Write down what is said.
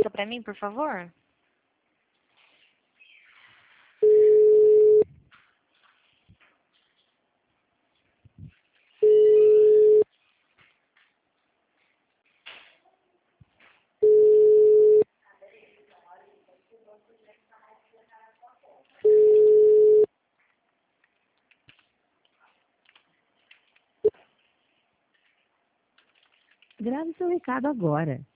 lista para mim, por favor? Grave seu recado agora.